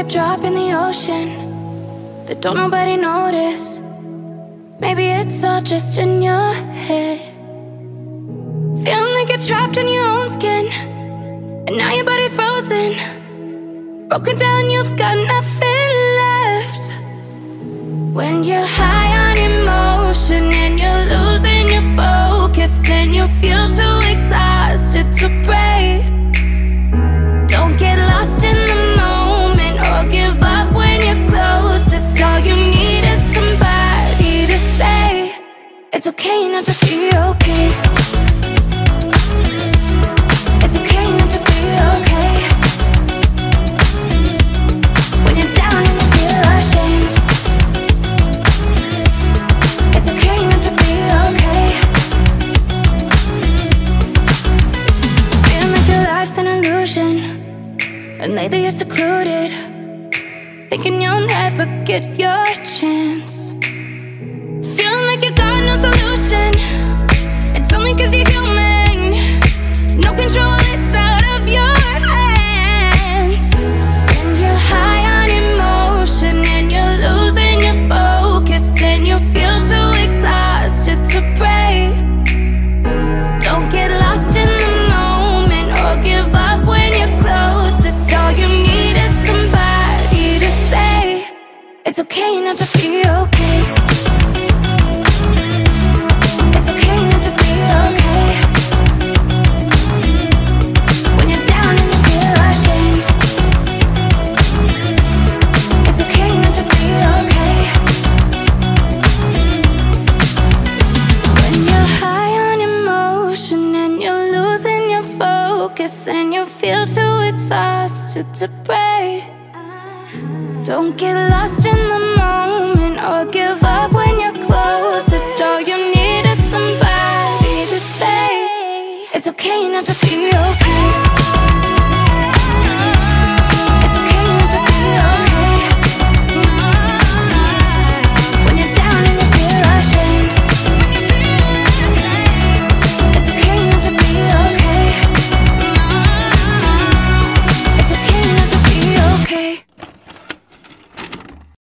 a drop in the ocean that don't nobody notice. Maybe it's all just in your head. Feeling like you're trapped in your own skin, and now your body's frozen. Broken down, you've got nothing left. When you're high on emotion and you're losing your focus, and you feel too exhausted to pray. Don't get lost in the moment or give up when you're closest. All you need is somebody to say it's okay not to be okay. It's okay not to be okay. When you're down and you feel ashamed, it's okay not to be okay. Feeling like your life's an illusion, and lately you're secluded, thinking you'll never get your chance. Feeling like you got no solution. It's only 'cause you're human. No control, it's out of your hands. And you're high on emotion and you're losing your focus, and you feel too exhausted to pray. Don't get lost in the moment or give up when you're closest. All you need is somebody to say it's okay not to be okay. It's okay not to be okay. When you're down and you feel ashamed, it's okay not to be okay. When you're high on emotion and you're losing your focus, and you feel too exhausted to pray. Don't get lost in the moment or give up when you're closest. All you need is somebody to say it's okay not to be okay.